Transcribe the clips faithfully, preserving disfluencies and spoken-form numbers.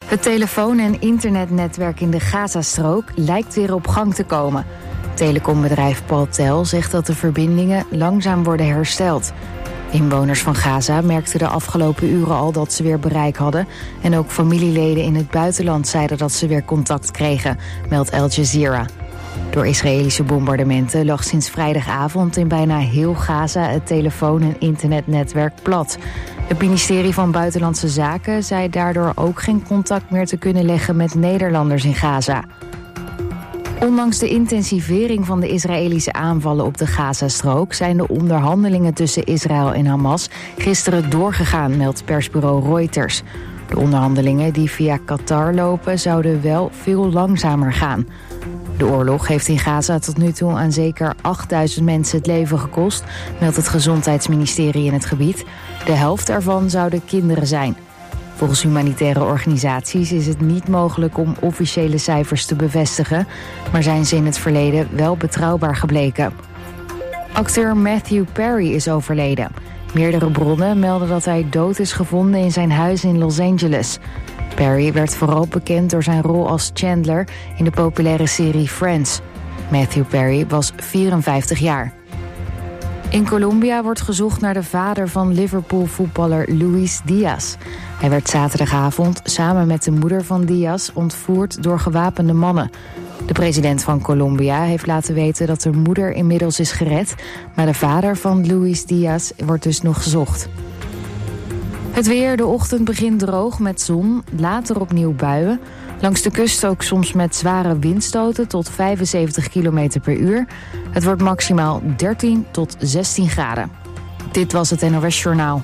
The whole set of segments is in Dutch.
Het telefoon- en internetnetwerk in de Gazastrook lijkt weer op gang te komen. Telecombedrijf Paltel zegt dat de verbindingen langzaam worden hersteld. Inwoners van Gaza merkten de afgelopen uren al dat ze weer bereik hadden. En ook familieleden in het buitenland zeiden dat ze weer contact kregen, meldt Al Jazeera. Door Israëlische bombardementen lag sinds vrijdagavond in bijna heel Gaza het telefoon- en internetnetwerk plat. Het ministerie van Buitenlandse Zaken zei daardoor ook geen contact meer te kunnen leggen met Nederlanders in Gaza. Ondanks de intensivering van de Israëlische aanvallen op de Gazastrook zijn de onderhandelingen tussen Israël en Hamas gisteren doorgegaan, meldt persbureau Reuters. De onderhandelingen die via Qatar lopen zouden wel veel langzamer gaan. De oorlog heeft in Gaza tot nu toe aan zeker achtduizend mensen het leven gekost, meldt het Gezondheidsministerie in het gebied. De helft ervan zouden kinderen zijn. Volgens humanitaire organisaties is het niet mogelijk om officiële cijfers te bevestigen, maar zijn ze in het verleden wel betrouwbaar gebleken. Acteur Matthew Perry is overleden. Meerdere bronnen melden dat hij dood is gevonden in zijn huis in Los Angeles. Perry werd vooral bekend door zijn rol als Chandler in de populaire serie Friends. Matthew Perry was vierenvijftig jaar. In Colombia wordt gezocht naar de vader van Liverpool-voetballer Luis Diaz. Hij werd zaterdagavond samen met de moeder van Diaz ontvoerd door gewapende mannen. De president van Colombia heeft laten weten dat de moeder inmiddels is gered, maar de vader van Luis Diaz wordt dus nog gezocht. Het weer, de ochtend begint droog met zon, later opnieuw buien. Langs de kust ook soms met zware windstoten tot vijfenzeventig kilometer per uur. Het wordt maximaal dertien tot zestien graden. Dit was het N O S Journaal.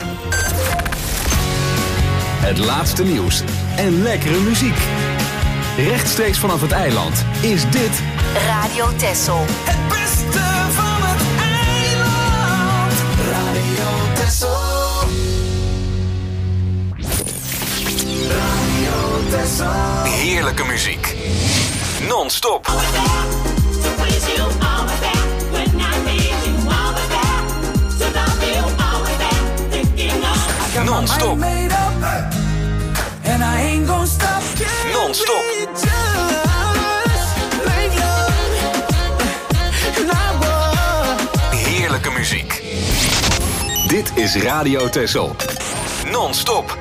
Het laatste nieuws en lekkere muziek. Rechtstreeks vanaf het eiland is dit Radio Texel. Het beste van het eiland. Radio Texel. Radio Texel. heerlijke muziek. Non-stop. Non-stop. Non-stop. Heerlijke muziek. Dit is Radio Texel. Non-stop.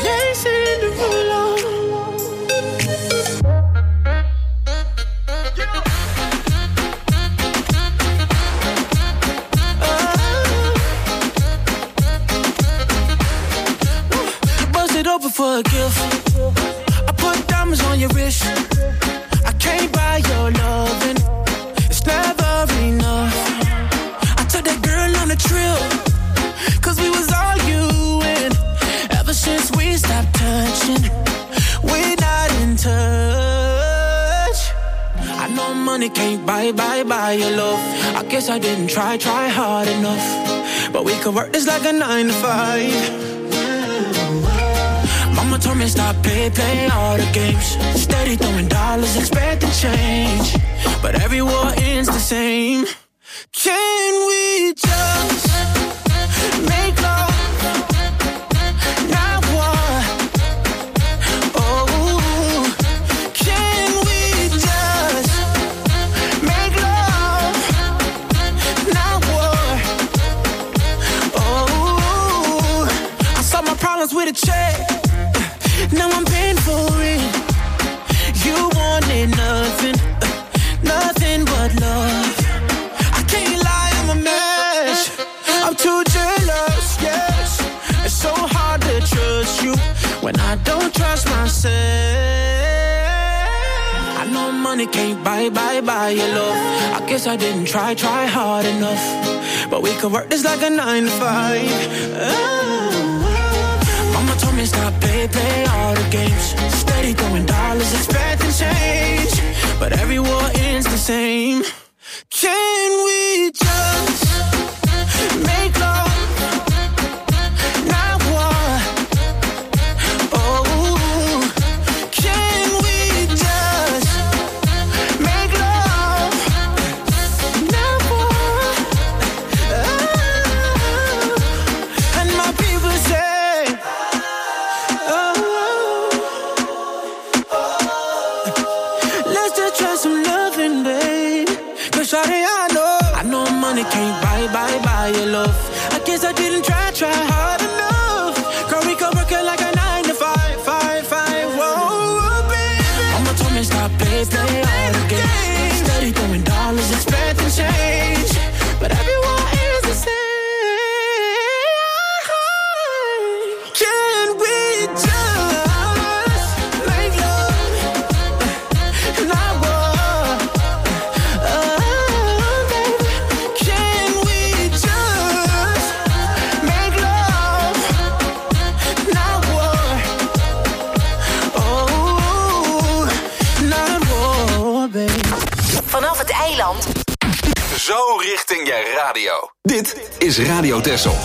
Open for a gift. I put diamonds on your wrist. I can't buy your loving. It's never enough. I took that girl on a trip, cause we was arguing. Ever since we stopped touching, we're not in touch. I know money can't buy, buy, buy your love. I guess I didn't try, try hard enough. But we could work this like a nine to five. Mama told me stop, play, play all the games. Steady throwing dollars, expecting change. But every war ends the same. Can we just make love? Not war. Oh, can we just make love? Not war. Oh, I solved my problems with a check. Now I'm paying for it. You wanted nothing, uh, nothing but love. I can't lie, I'm a mess. I'm too jealous, yes. It's so hard to trust you when I don't trust myself. I know money can't buy, buy, buy your love. I guess I didn't try, try hard enough. But we could work this like a nine to five. Oh. Mama told me stop, play, play all the games. Steady throwing dollars, expecting change. But every war ends the same. Can we just make love? Not war. Oh, can we just make love? Not war. Oh, and my people say, money can't buy, buy, buy your love. I guess I didn't try, try hard enough. Girl, we could work it like a nine to five, five, five. Whoa, baby. Mama told me stop, play, play all the games. Steady throwing dollars, expecting change, but everyone is the same. Can we just make love and not war? Oh, baby. Can we just make love, not war? Oh, not war, baby. Vanaf het eiland. Zo richting je radio. Dit is Radio Texel.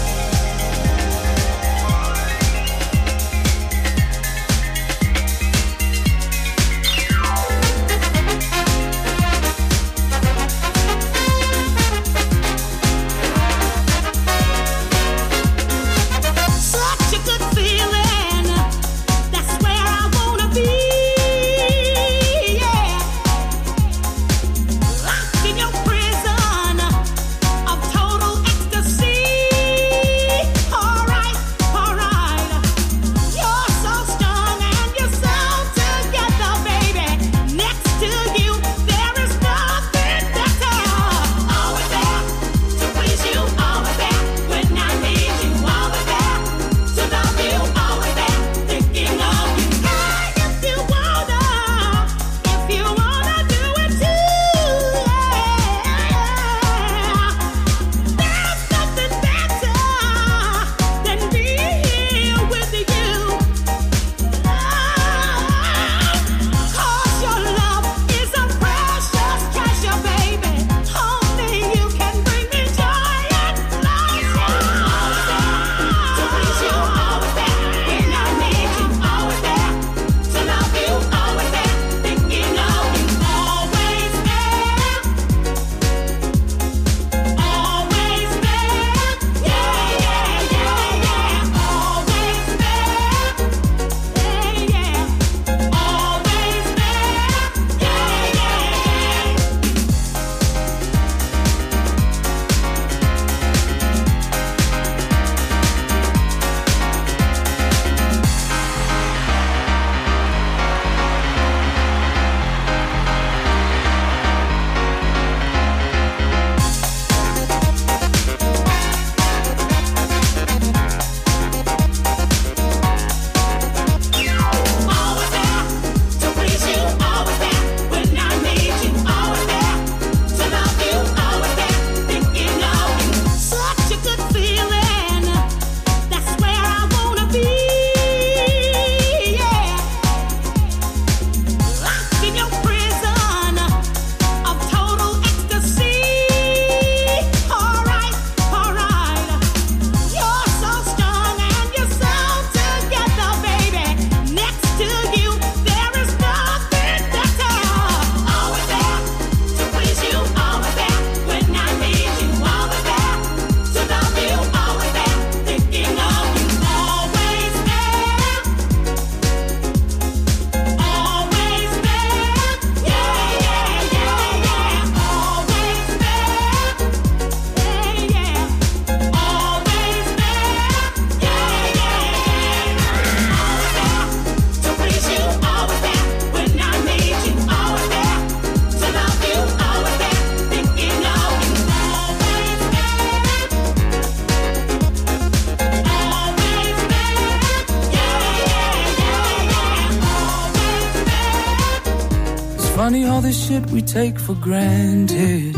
Funny all this shit we take for granted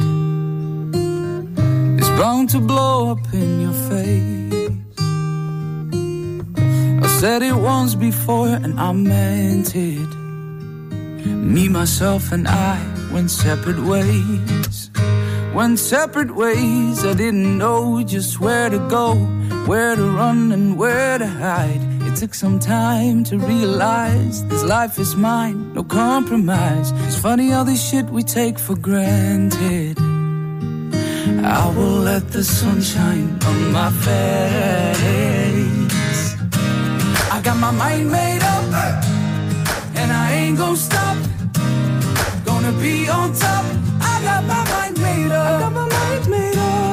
is bound to blow up in your face. I said it once before and I meant it. Me, myself and I went separate ways. Went separate ways. I didn't know just where to go, where to run and where to hide. It took some time to realize this life is mine, no compromise. It's funny all this shit we take for granted. I will let the sun shine on my face. I got my mind made up, and I ain't gonna stop. Gonna be on top. I got my mind made up. I got my mind made up.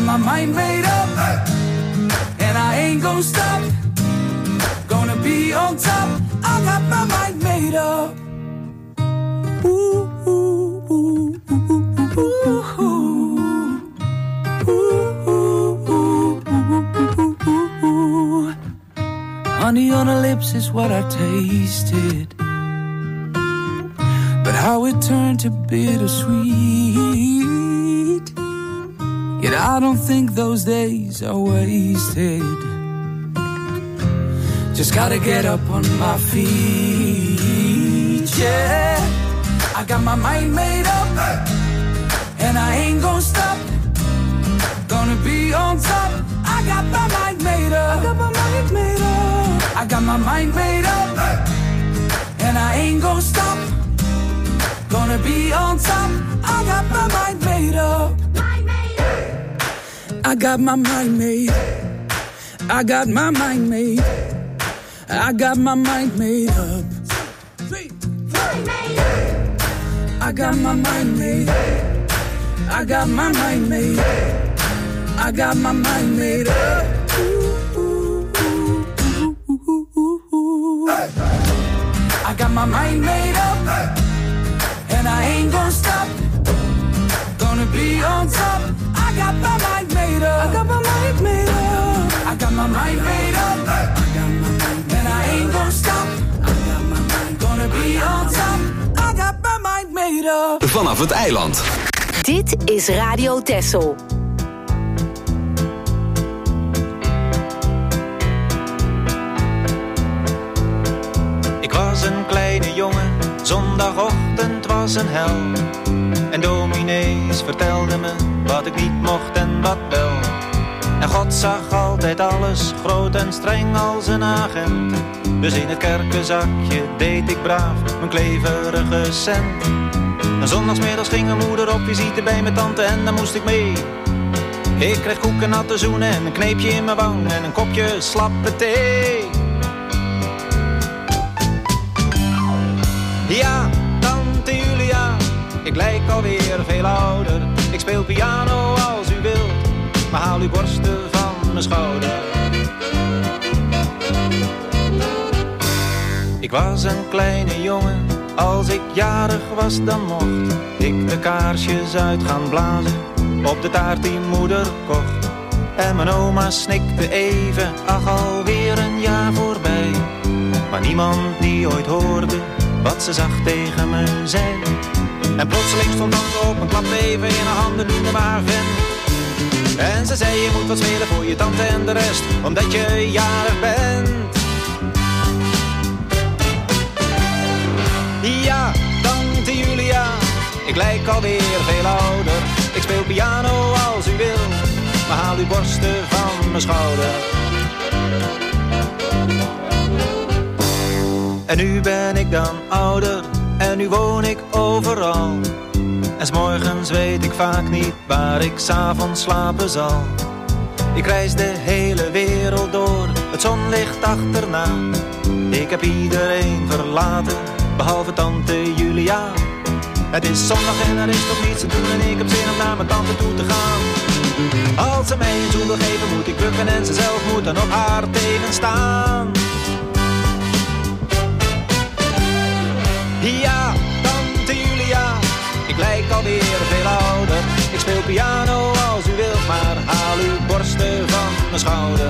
my mind made up, and I ain't gonna stop. Gonna be on top. I got my mind made up. Ooh, ooh, ooh, ooh, ooh, ooh, ooh, ooh, ooh. Honey on her lips is what I tasted, but how it turned to bittersweet. Yet I don't think those days are wasted. Just gotta get up on my feet, yeah. I got my mind made up, and I ain't gonna stop. Gonna be on top. I got my mind made up. I got my mind made up. I got my mind made up, and I ain't gonna stop. Gonna be on top. I got my mind made up. I got my mind made. I got my mind made. I got my mind made up. I got my mind made. I got my mind made. I got my mind made up. I got my mind made up, and I ain't gonna stop. Gonna be on top. I got my mind made up. I got my mind made up. I got my mind made up. I got my mind, and I ain't gonna stop. I got my mind. Gonna be on top. I got my mind made up. Vanaf het eiland. Dit is Radio Texel. Ik was een kleine jongen, zondagochtend was een hel. En dominees vertelden me wat ik niet mocht en wat wel. En God zag altijd alles, groot en streng als een agent. Dus in het kerkenzakje deed ik braaf mijn kleverige cent. En zondagsmiddags ging mijn moeder op visite bij mijn tante en daar moest ik mee. Ik kreeg koeken, natte zoenen en een kneepje in mijn wang en een kopje slappe thee. Ja, tante Julia, ik lijk alweer veel ouder. Ik speel piano als u wilt, maar haal uw borsten van mijn schouder. Ik was een kleine jongen, als ik jarig was dan mocht ik de kaarsjes uit gaan blazen op de taart die moeder kocht. En mijn oma snikte even, ach alweer een jaar voorbij. Maar niemand die ooit hoorde wat ze zacht tegen me zei. En plotseling stond tante op en klapte even in haar handen, noemde me haar vent. En ze zei je moet wat spelen voor je tante en de rest, omdat je jarig bent. Ja, tante Julia, ik lijk alweer veel ouder. Ik speel piano als u wil, maar haal uw borsten van mijn schouder. En nu ben ik dan ouder, en nu woon ik overal. En 's morgens weet ik vaak niet waar ik 's avonds slapen zal. Ik reis de hele wereld door, het zonlicht achterna. Ik heb iedereen verlaten, behalve tante Julia. Het is zondag en er is toch niets te doen en ik heb zin om naar mijn tante toe te gaan. Als ze mij een zoen wil geven moet ik bukken en ze zelf moet dan op haar tegenstaan. Ja, tante Julia, ik lijk alweer veel ouder. Ik speel piano als u wilt, maar haal uw borsten van mijn schouder.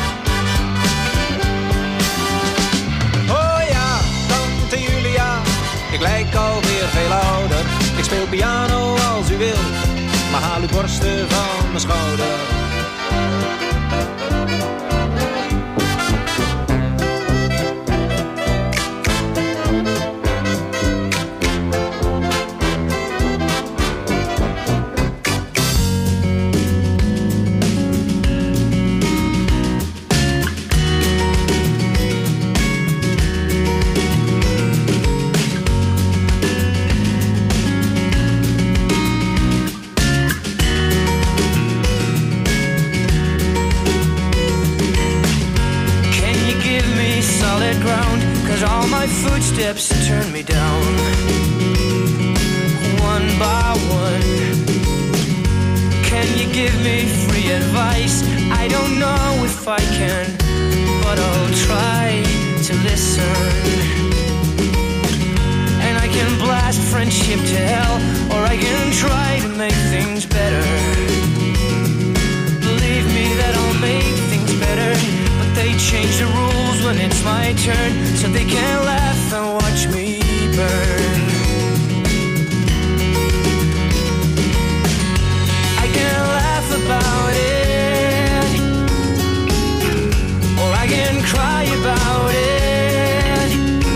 Oh ja, tante Julia, ik lijk alweer veel ouder. Ik speel piano als u wilt, maar haal uw borsten van mijn schouder. All my footsteps turn me down, one by one. can you give me free advice? I don't know if I can, but I'll try to listen. And I can blast friendship to hell, or I can try to make things better. Believe me that I'll make things better, but they change the rules when it's my turn, so they can't laugh and watch me burn. I can laugh about it, or I can cry about it.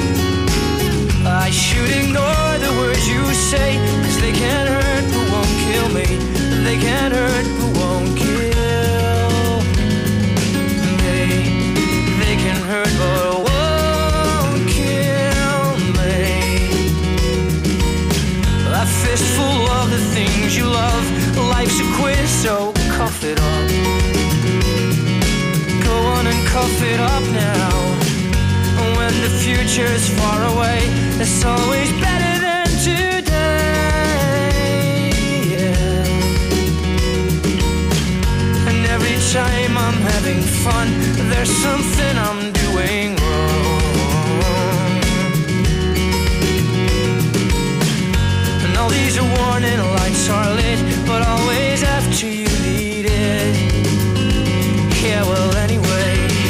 I should ignore the words you say, 'cause they can't hurt but won't kill me. They can't hurt but won't kill me. They can hurt but won't kill me. A fistful of the things you love. Life's a quiz, so cough it up. Go on and cough it up now. When the future's far away, it's always better than today, yeah. And every time I'm having fun, there's something I'm doing wrong. And all these warning lights are lit, but always after you need it. Yeah, well, anyway,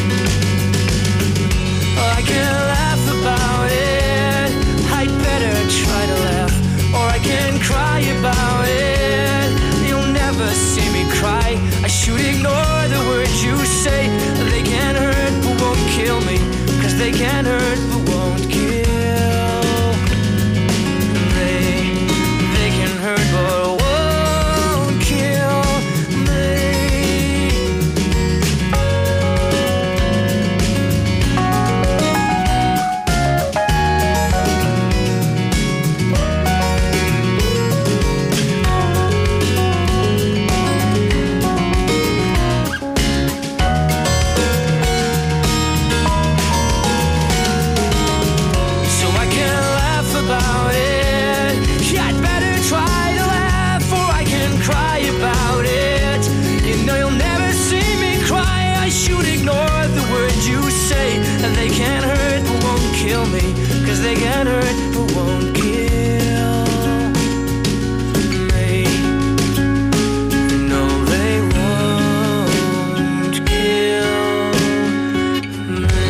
I can laugh about it. I'd better try to laugh, or I can cry about it. You'll never see me cry. I should ignore the words you say. They can't hurt but won't kill me, 'cause they can't hurt but won't kill. They, they can hurt but won't kill me. So I can laugh about it. Yeah, I'd better try to laugh, or I can cry about it. You know you'll never see me cry. I should ignore the words you say. And they can't hurt but won't kill me, 'cause they can't hurt but won't kill me. No, they won't kill me.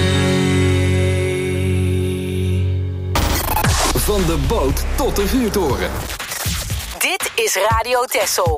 Van de boot tot de vuurtoren. Dit is Radio Texel.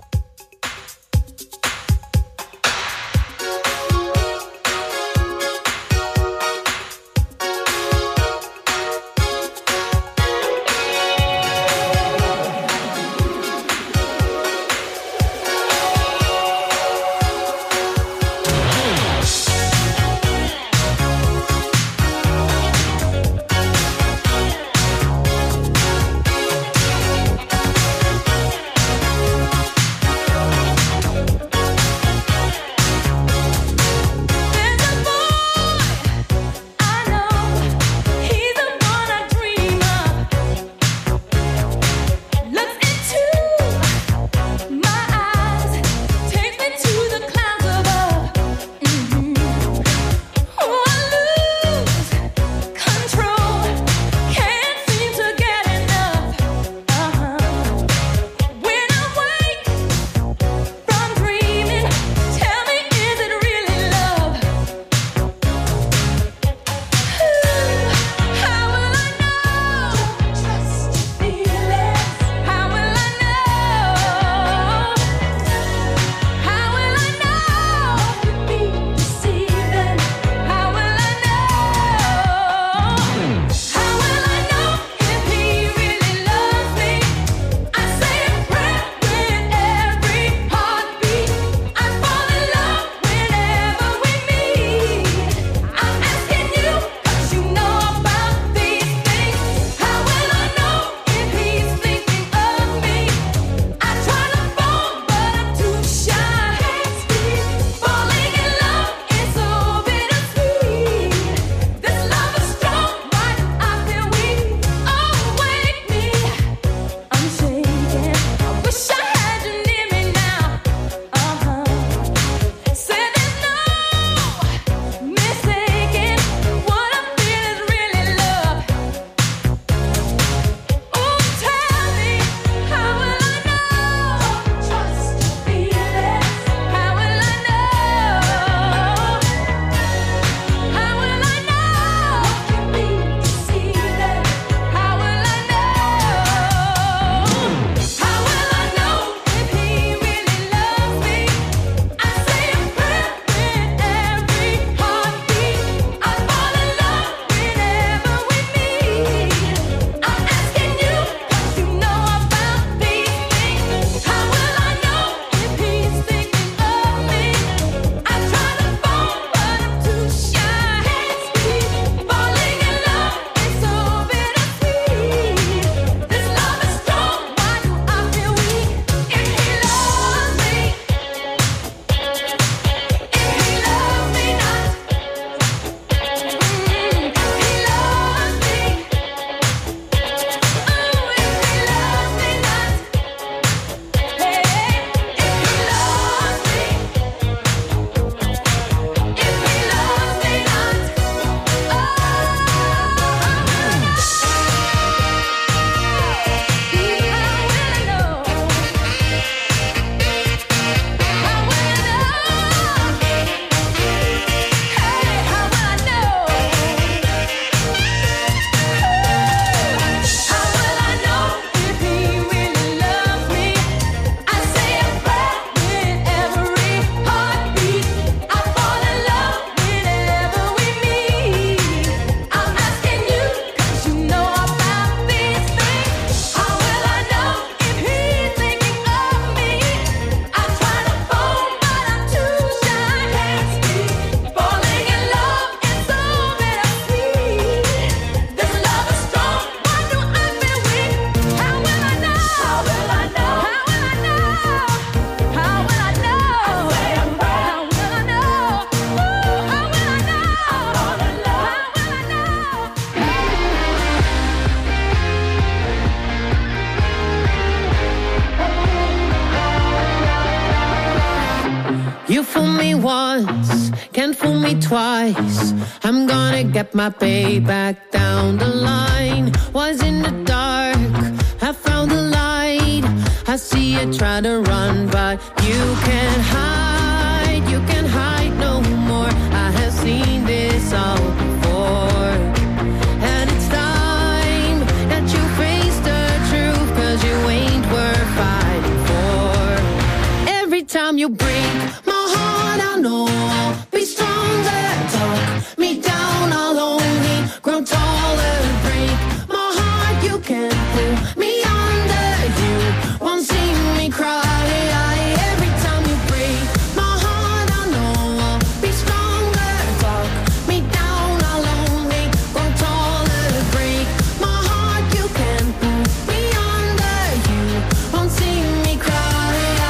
fool me once, can't fool me twice. I'm gonna get my payback down the line. Was in the dark, I found the light. I see you try to run, but you can't hide. You can't hide no more. I have seen this all before. And it's time that you face the truth, 'cause you ain't worth fighting for. Every time you break my heart, I know I'll be stronger. Talk me down, I'll only grow taller. Break my heart, you can't pull me under. You won't see me cry. Every time you break my heart, I know I'll be stronger. Talk me down, I'll only grow taller. Break my heart, you can't pull me under. You won't see me cry.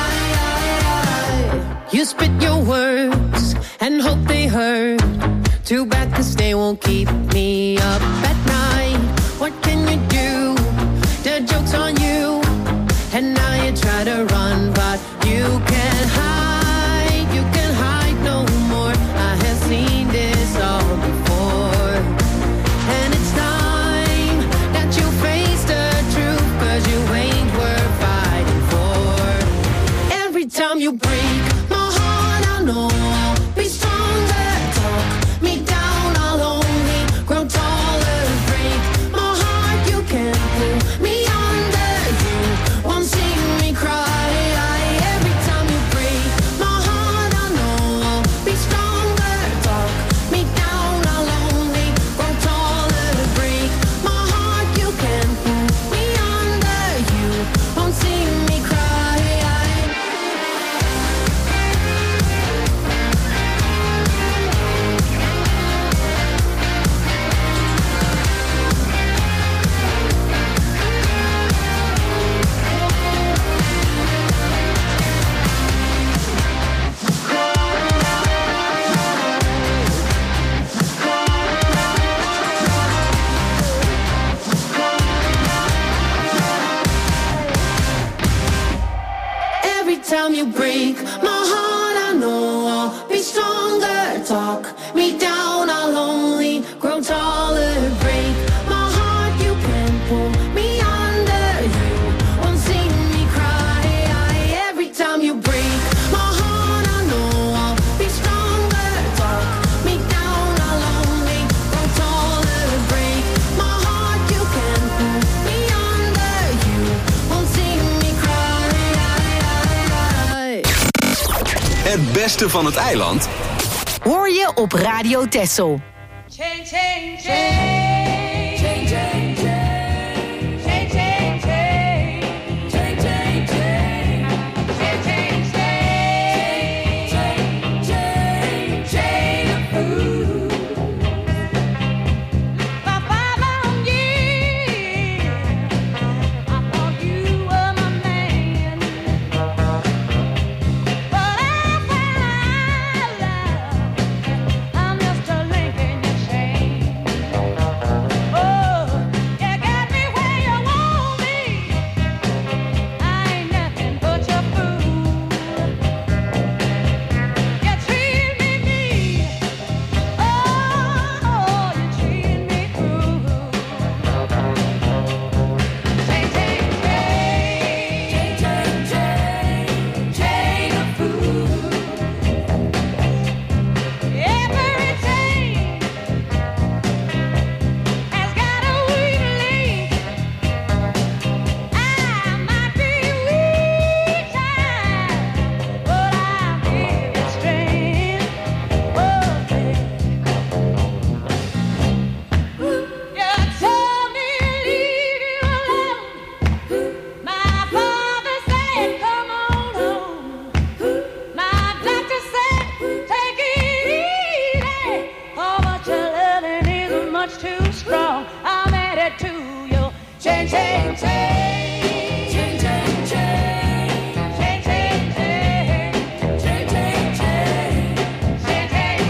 You spit your words and hope they hurt. Too bad 'cause they won't keep me up at night. What can you do? The joke's on you. And now you try to run, but you can't hide. You can't hide no more. I have seen this all before. And it's time that you face the truth, 'cause you ain't worth fighting for. Every time you break my heart, I know I'll be stronger. Talk me down, I'll only grow taller. Break my heart, you can't pull me under. You won't see me cry. Every time you break my heart, I know I'll be stronger. Talk me down, I'll only grow taller. Break my heart, you can't pull me under. You won't see me cry. Every time you break my heart, I know I'll be stronger. Talk me down, I'll only grow taller. Break my heart, you can't pull me under. You won't see me cry. Every time you break my heart, I know I'll be stronger. Talk me down, I'll only grow taller. Break my heart, you can't pull me under. You won't see me cry. Het beste van het eiland Hoor je op Radio Texel. Chain, chain, chain. Chain, chain, chain. Chain, chain, chain. Chain, chain, chain. Chain, chain, chain. Chain, chain, chain of food. For five long years, I thought you were my man. But I found love. I'm just a link in your chain. Oh, you got me where you want me. I ain't nothing but your fool. You treat me mean. Oh, you treat me cruel. Chain, chain, chain. Chain, chain, chain. Chain of food. Every chain has got a weak link. I might be weak time, but I give it strength. Oh, you told me to leave you alone. My father said, come on home. My doctor said, take it easy. Oh, but your loving is much too strong. I'm added to your chain, chain, chain. Chain, chain, chain. Chain, chain, chain. Chain, chain, chain. Chain, chain,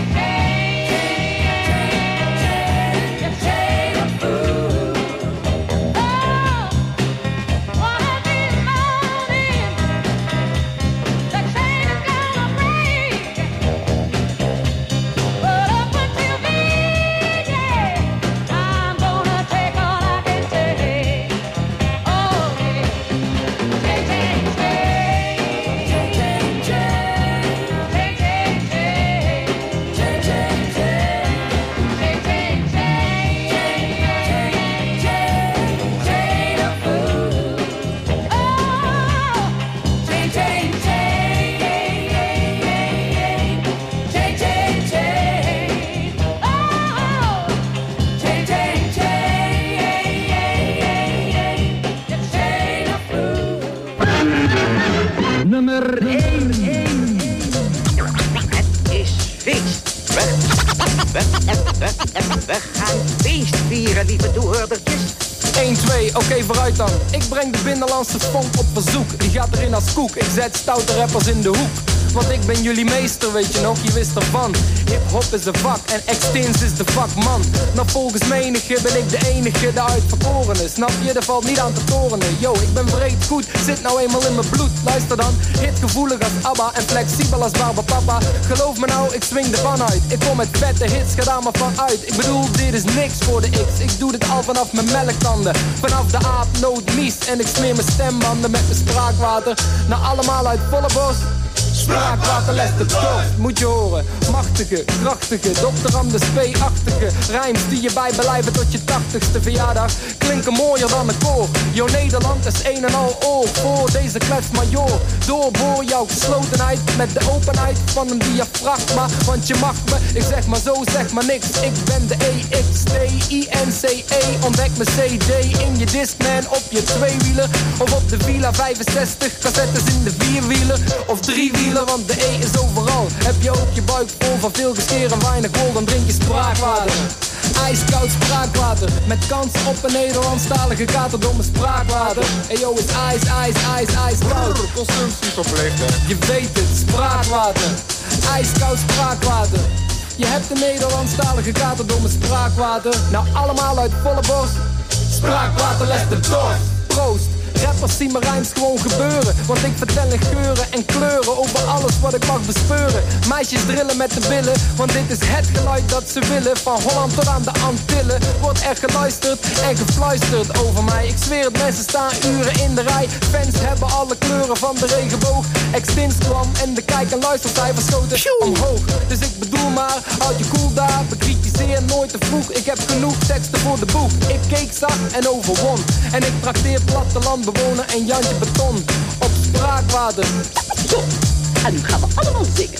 chain. Your chain of food. Oh, one of these mornings, the chain is gonna break. nummer één. Het is feest. We, we, we, we, we gaan feest vieren, lieve toehoordertjes. één, twee, oké, okay, vooruit dan. Ik breng de binnenlandse funk op verzoek. Die gaat erin als koek. Ik zet stoute rappers in de hoek. Want ik ben jullie meester, weet je nog, je wist ervan. Hip-hop is een vak en Extins is de vakman. Nou volgens menige ben ik de enige, de uitverkorene. Snap je, er valt niet aan te torenen. Yo, ik ben breed goed, zit nou eenmaal in mijn bloed. Luister dan, hitgevoelig als ABBA en flexibel als Barbapapa. Geloof me nou, ik swing ervan uit. Ik kom met vette hits, ga daar maar van uit. Ik bedoel, dit is niks voor de X. Ik doe dit al vanaf mijn melktanden. Vanaf de aap, nood, mies. En ik smeer mijn stembanden met mijn spraakwater. Nou allemaal uit volle borst. Spraakwater, les de dorst, moet je horen. Machtige, krachtige, dokter Anders P-achtige rijms die je bijbelijven tot je tachtigste verjaardag klinken mooier dan een koor. Yo, Nederland is een en al oor voor deze klets major. Doorboor jouw geslotenheid met de openheid van een diafragma. Want je mag me, ik zeg maar zo, zeg maar niks. Ik ben de E X T I N C E. Ontdek mijn C D in je Discman op je tweewieler. Of op de Villa vijfenzestig, cassettes in de vierwieler. Of driewieler. Want de E is overal. Heb je ook je buik vol van veel gescheer en weinig wol, dan drink je spraakwater. Ijskoud spraakwater, met kans op een Nederlandstalige katerdomme spraakwater. Hey yo, is ijs, ijs, ijs, ijskoud. Consumptie verplicht, hè? Je weet het, spraakwater. Ijskoud spraakwater. Je hebt een Nederlandstalige katerdomme spraakwater. Nou allemaal uit volle borst. Spraakwater, les de dorst. Proost. Rappers zien mijn rijms gewoon gebeuren. Want ik vertel in geuren en kleuren over alles wat ik mag bespeuren. Meisjes drillen met de billen, want dit is het geluid dat ze willen. Van Holland tot aan de Antillen wordt er geluisterd en gefluisterd over mij. Ik zweer het, mensen staan uren in de rij. Fans hebben alle kleuren van de regenboog. Extins kwam en de kijk- en luistercijfers schoten omhoog. Dus ik bedoel maar, houd je cool daar. Bekritiseer nooit te vroeg, ik heb genoeg teksten voor de boek. Ik keek zacht en overwon. En ik trakteer platteland bewoner en Jantje Beton op spraakwater. Zo, en nu gaan we allemaal zingen.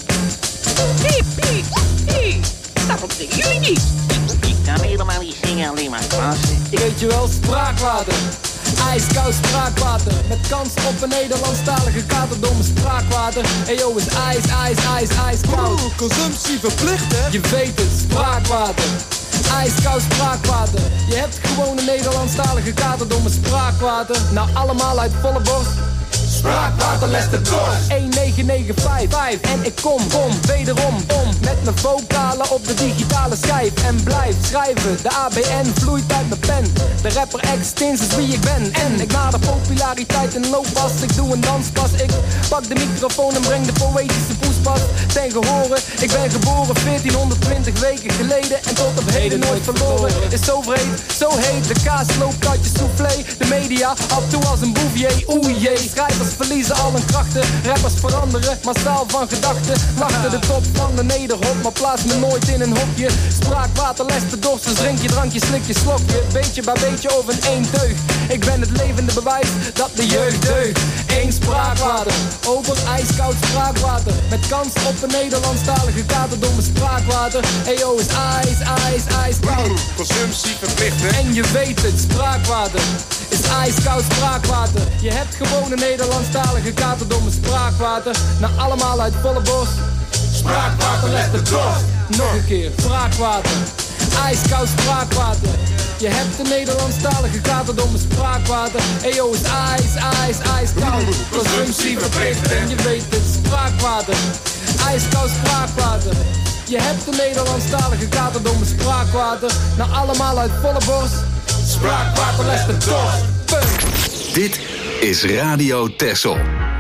Piep, piep, piep. Daarom zingen jullie niet. Ik kan helemaal niet zingen, alleen maar klassen. Ik weet je wel, spraakwater. Ijskoud spraakwater. Met kans op een Nederlandstalige katerdomme spraakwater. Hey yo, is ijs, ijs, ijs, ijskoud. Oeh, consumptie verplicht, hè? Je weet het, spraakwater. Ijskoud spraakwater. Je hebt gewoon een Nederlandstalige katerdomme spraakwater. Nou allemaal uit volle borst. Spraakwater, les de dorst. één negen negen vijf vijf. En ik kom, kom, wederom om. Met mijn vocalen op de digitale schijf. En blijf schrijven, de A B N vloeit uit mijn pen. De rapper Extins is wie ik ben. En ik nader populariteit in looppas. Ik doe een danspas. Ik pak de microfoon en breng de poëtische poespas ten gehore. Ik ben geboren veertienhonderdtwintig weken geleden. En tot op heden nooit verloren. Is zo vreed, zo heet. De kaas loopt uit je soufflé. De media af toe als een bouvier. Oeh jee, schrijvers verliezen al hun krachten. Rappers veranderen, massaal van gedachten. Lachten de top van de nederhop, maar plaats me nooit in een hokje. Spraakwater, les de dorst, dus drink je drankje, slik je slokje. Beetje bij beetje over één teug. Ik ben het levende bewijs dat de jeugd deugt. Eén spraakwater, over ijskoud spraakwater. Met kans op een Nederlandstalige katerdomme spraakwater. Hey yo, is ijs, ijs, ijskoud. Consumptie verplicht, hè? En je weet het, spraakwater is ijskoud spraakwater. Je hebt gewoon een Nederlandstalige katerdomme spraakwater. Nou allemaal uit volle borst. Spraakwater, les de dorst. Nog een keer, spraakwater. Ijskoud spraakwater. Je hebt een Nederlandstalige katerdomme spraakwater. Hey yo, is ijs, ijs, ijskoud. Consumptie verplicht en je weet het, spraakwater. Ijskoud spraakwater. Je hebt een Nederlandstalige katerdomme spraakwater. Nou allemaal uit volle borst. Spraakwater, les de dorst. Punt. Dit is Radio Texel.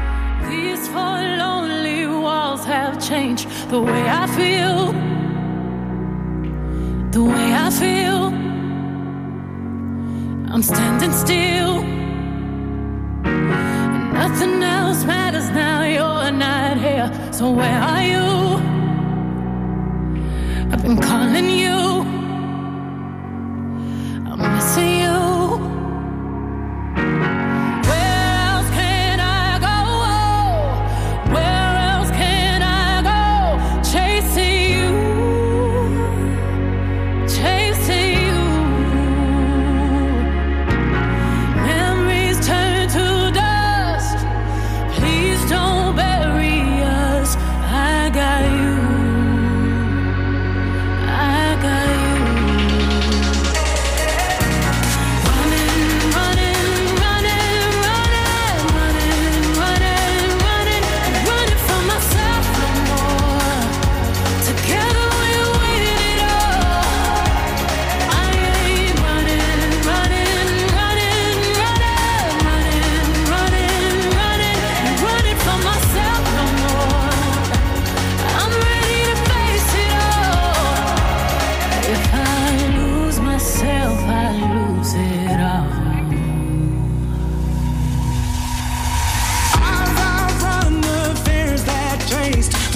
These four lonely walls have changed the way I feel. The way I feel. I'm standing still. And nothing else matters now. You're not here. So where are you? I've been calling you. I'm missing you. Don't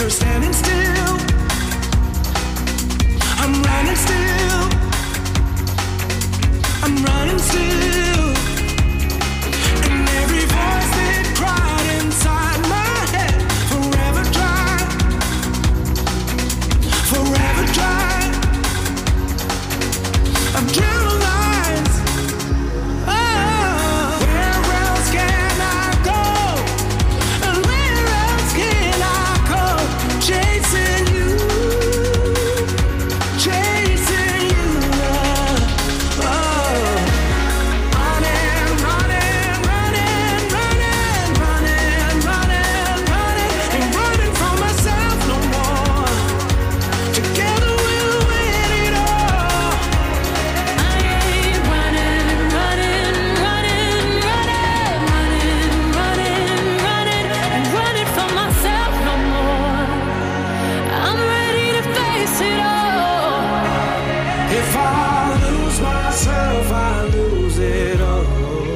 standing still. I'm running still. I'm running still. And every voice that cried inside my head, forever dry, forever dry. I've dreamt lies. Oh, where else can I go? And where else can I go? Chasing you, chasing you. Oh, running, running, running, running, running, running, running, ain't running from myself no more. Together we'll win it all. I ain't running, running, running, running, running, running, running, and running from myself no more. I'm ready to face it all. If I lose myself, I lose it all.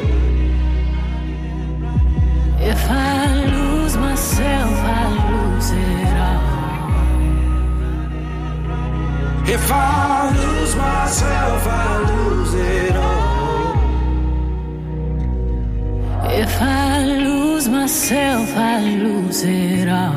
If I lose myself, I lose it all. If I lose myself, I lose it all. If I lose myself, I lose it all.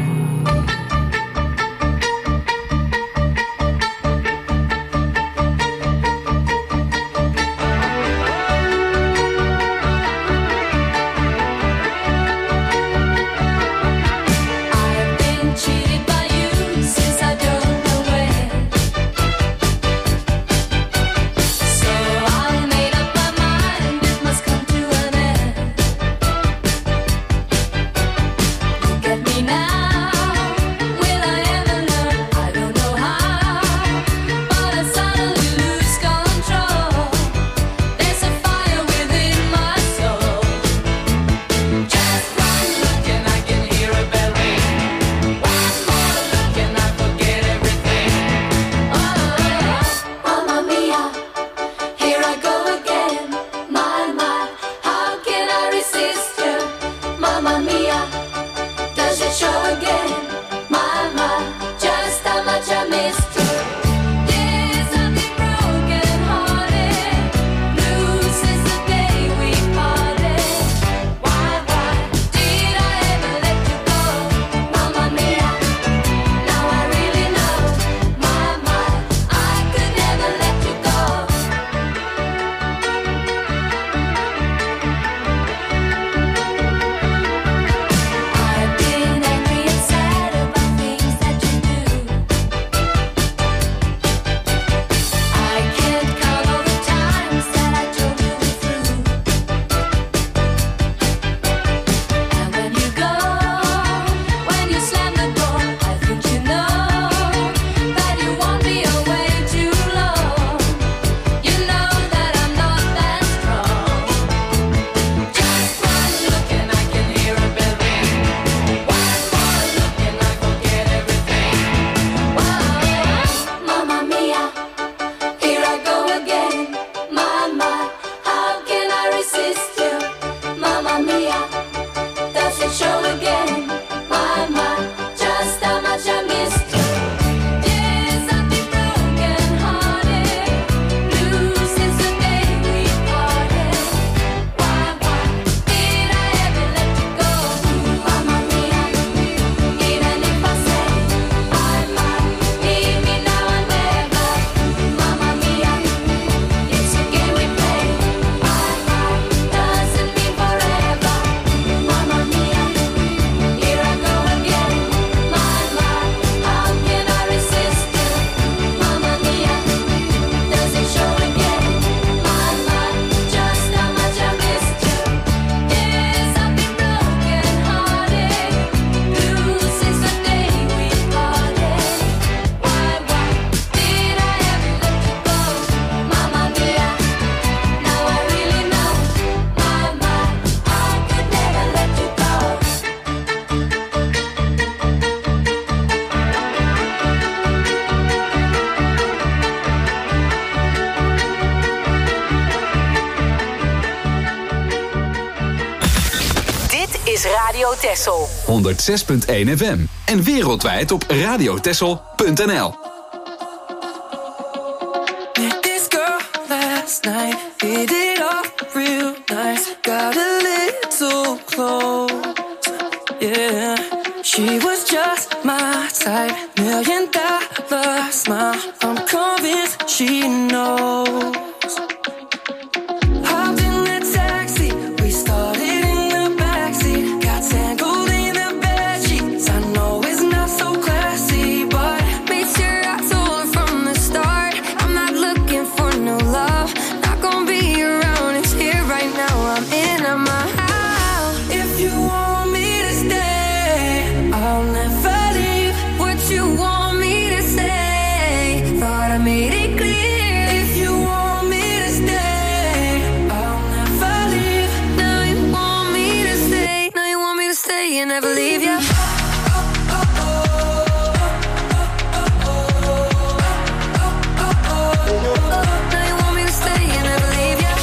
I've been cheated by you since I don't know when. So I made up my mind it must come to an end. Look at me now. is Radio Texel. honderdzes punt één F M. En wereldwijd op radiotexel punt n l. This girl last night hit it up real nice. Got a little close. Yeah, she was just my type. Million dollar smile. I'm convinced she knows. Hopped in the taxi. We started in the backseat. Got tangled in the bedsheets. I know it's not so classy, but made sure I told her from the start. I'm not looking for no love. Not gonna be around. It's here right now. I'm in on my house. If you want me to stay, I'll never leave. What you want me to say? Thought I made it clear. If you want me to stay, I'll never leave. Now you want me to stay. Now you want me to stay and never leave you. Now you want me to stay and never leave you.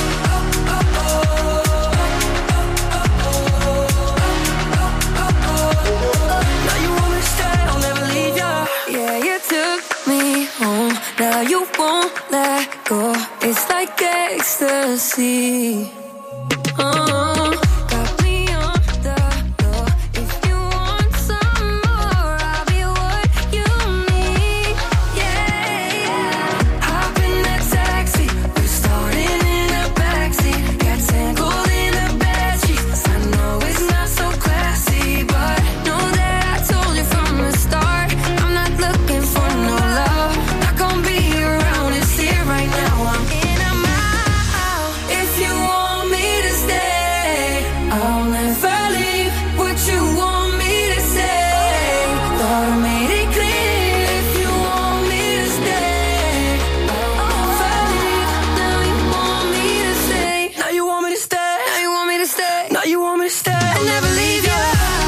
Now you want me to stay, I'll never leave you. Yeah, you took me home. Now you won't let go. It's like ecstasy. Oh, got me on the floor. If you want some more, I'll be what you need. Yeah, yeah. Hop in that taxi. We started in the backseat. Got tangled in the bedsheets. I know it's not so classy, but know that I told you from the start. I'm not looking for no love. Not gonna be around. It's here right now. I'm in a mile. If you want me to stay, I'll never leave. What you want me to say? Thought I made it clear. If you want me to stay, I'll never leave. Now you want me to stay. Now you want me to stay. Now you want me to stay. Now you want me to stay. I'll never leave you.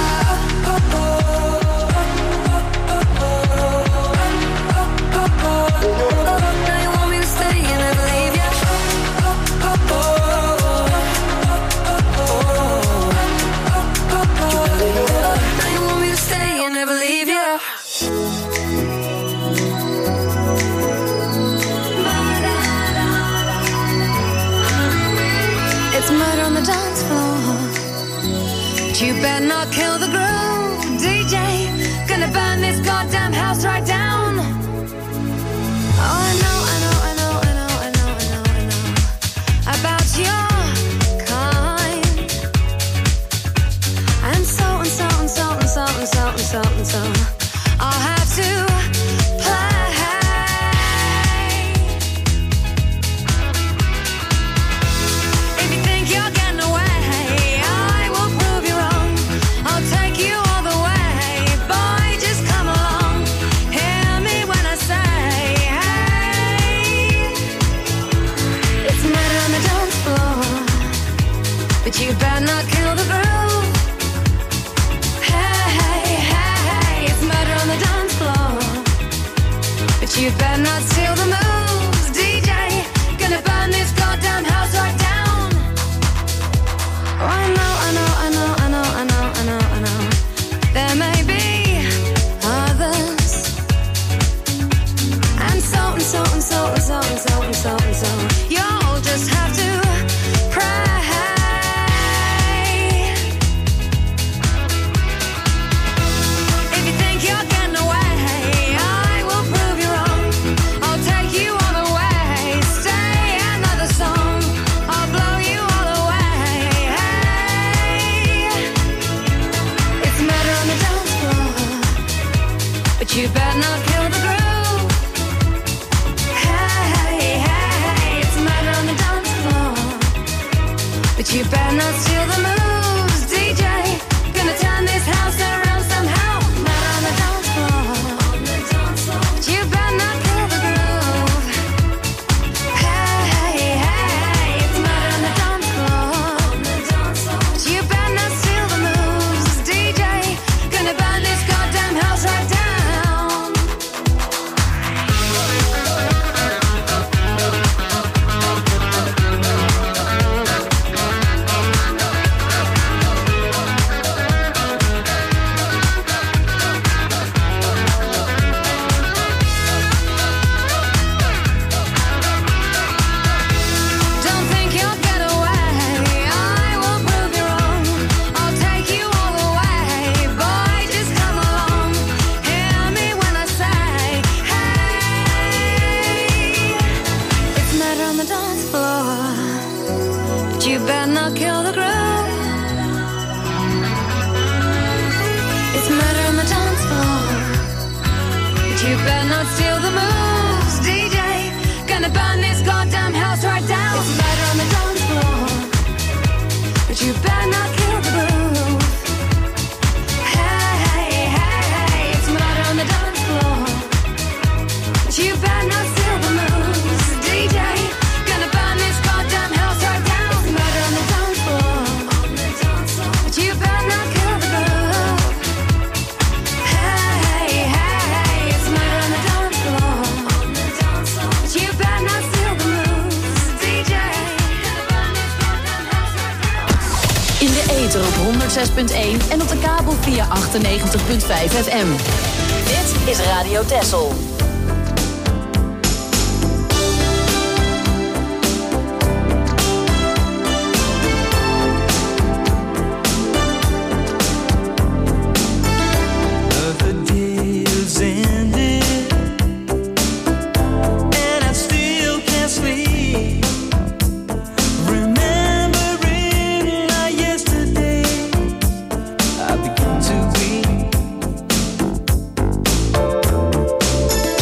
Now you want me to stay and never leave you. Now you want me to stay and never leave you. It's murder on the dance floor. But you better not kill the groove, D J. Gonna burn this goddamn house right down. Oh, I know, I know, I know, I know, I know, I know, I know about your kind. And so and so and so and so and so and so and so I'll have to play. If you think you're getting away, I will prove you wrong. I'll take you all the way. Boy, just come along. Hear me when I say, hey. It's murder on the dance floor, but you better not kill the groove. Hey, hey, hey, hey. It's murder on the dance floor, but you better not steal the moves, D J. Gonna burn this goddamn house right down. Oh, I know, I know, I know, I know, I know, I know, I know. There may be others. And so and so and so and so and so and so and so. You'll just have to pray. If you think you're getting away, I will prove you wrong. I'll take you all the way. Stay another song. I'll blow you all away. Hey. It's murder on the dance floor, but you better not kill the groove. Hey, hey, hey. It's murder on the dance floor, but you better not steal the moves, D J. Gonna turn this house around somehow. Murder on the dance floor, but you better not kill the groove. Hey, hey, hey. It's murder on the dance floor, but you better not steal the moves, D J. Gonna burn this goddamn house right down. better not kill the groove. It's murder on the dance floor, but you better not steal the moves, D J. Gonna burn this goddamn house right down. It's murder on the dance floor, but you better not kill the groove. Hey, hey, hey, hey, it's murder on the dance floor, but you better not steal the moves, D J. Gonna burn this goddamn house right down. It's murder on the dance floor, but you better not kill the groove. Hey, hey, hey, it's murder on the dance floor, but you better not steal the moves, D J. In de ether op honderdzes punt één en op de kabel via achtennegentig punt vijf F M. Dit is Radio Texel. I begin to weep.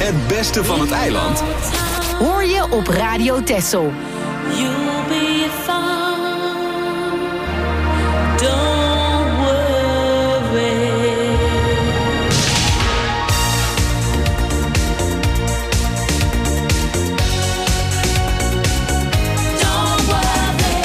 Het beste van het eiland hoor je op Radio Texel. You'll be fine. Don't worry. Don't worry.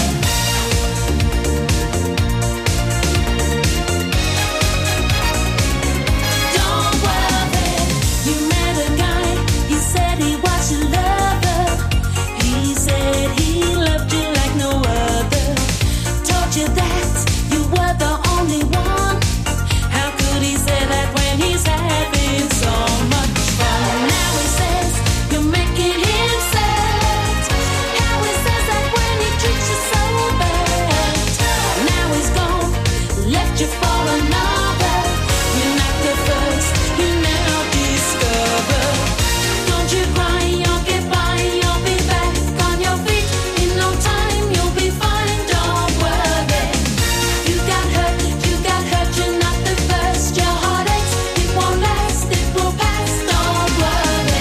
Don't worry. You met a guy. He said he was your lover. He said he loved you like no other. Told you that you were the only one. How could he say that when he's having so much fun? Now he says you're making him sad. How he says that when he treats you so bad. Now he's gone, left you for another. You're not the first, you now discover. Don't you cry, you'll get by, you'll be back on your feet. In no time, you'll be fine, don't worry. You got hurt, you got hurt, you're not the first. Your heart aches, it won't last, it will pass, don't worry.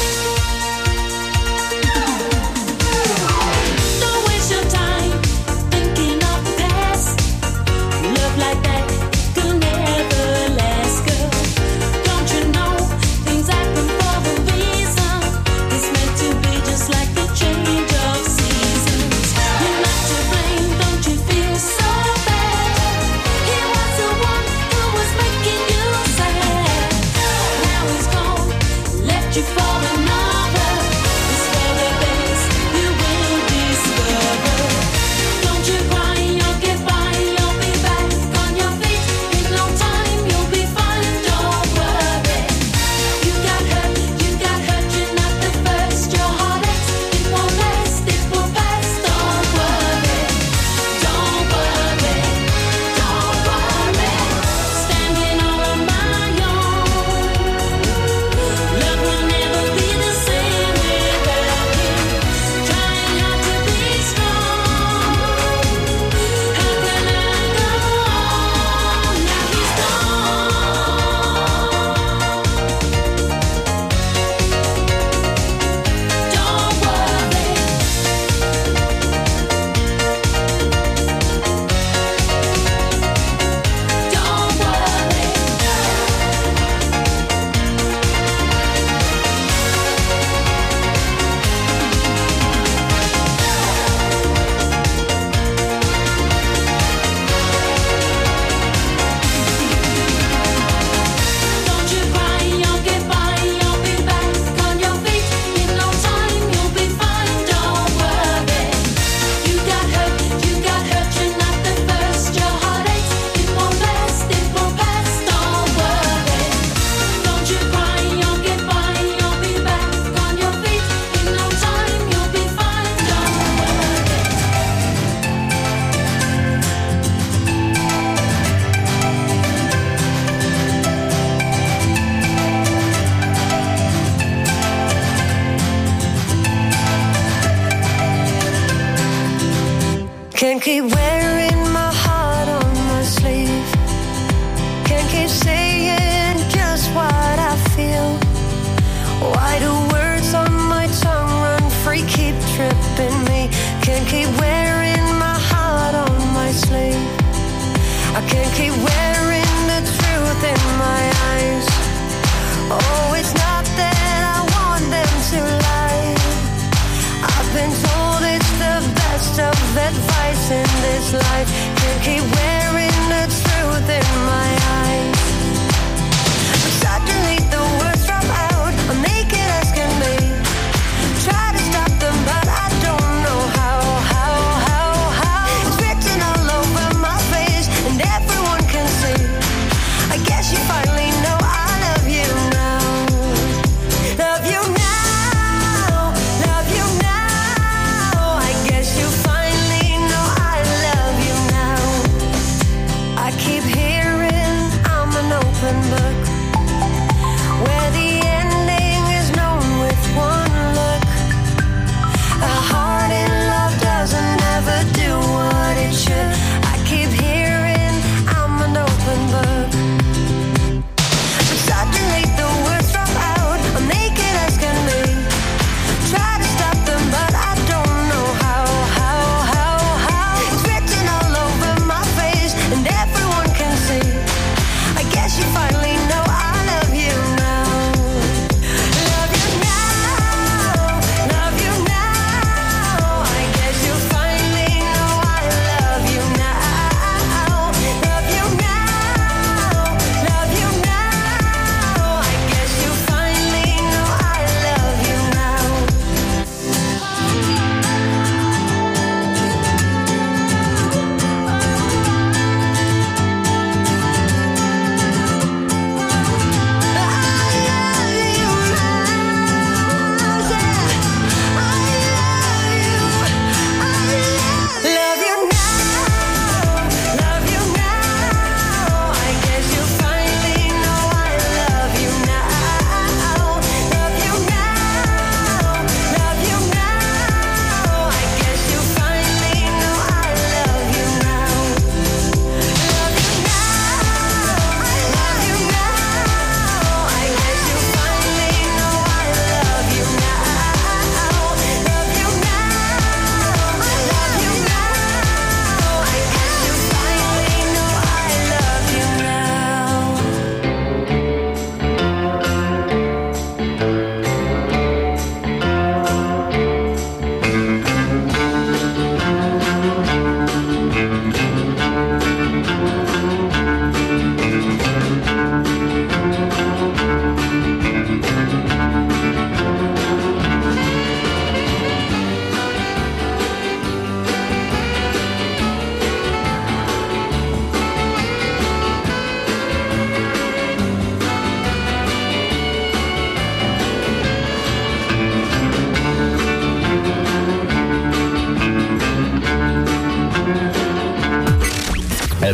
Don't waste your time thinking of the past. Love like that could never last, girl. Don't you know things happen for a reason? It's meant to be just like the change of seasons. You're not to blame, don't you feel so bad? He was the one who was making you sad. Now he's gone, left you for another. It's for the best, you will discover. Don't you cry, you'll get by, you'll be back on your feet. In no time, you'll be fine, don't worry. You got hurt, you got hurt, you're not the first. Your heart aches, it won't last, it will pass, don't worry. Don't worry, don't worry. Standing all on my own. Love will never be the same without him. Trying hard to be strong. How can I go on? Now he's gone. Don't worry. Don't worry. Don't you cry, you'll get by, you'll be back on your feet. In no time, you'll be fine, don't worry. You got hurt, you got hurt, you're not the first. Your heart aches, it won't last, it will pass, don't worry. Don't you cry, you'll get by, you'll be back on your feet. In no time, you'll be fine, don't worry. Can't keep wearing my heart on my sleeve. Can't keep saying just what I feel. Why do words on my tongue run free, keep tripping me? Can't keep wearing my heart on my sleeve. I can't keep wearing the truth in my eyes. Oh, it's not that I want them to lie. I've been told it's the best of advice in this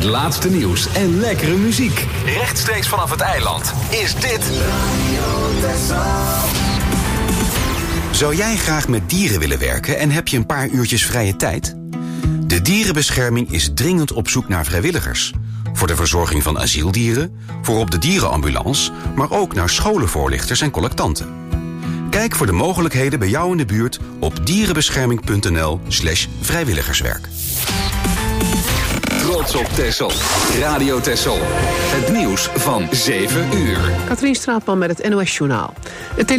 Het laatste nieuws en lekkere muziek. Rechtstreeks vanaf het eiland is dit... Zou jij graag met dieren willen werken en heb je een paar uurtjes vrije tijd? De Dierenbescherming is dringend op zoek naar vrijwilligers. Voor de verzorging van asieldieren, voor op de dierenambulance... maar ook naar scholenvoorlichters en collectanten. Kijk voor de mogelijkheden bij jou in de buurt op dierenbescherming.nl slash vrijwilligerswerk. Trots op Texel. Radio Texel. Het nieuws van zeven uur. Katrien Straatman met het N O S Journaal. Het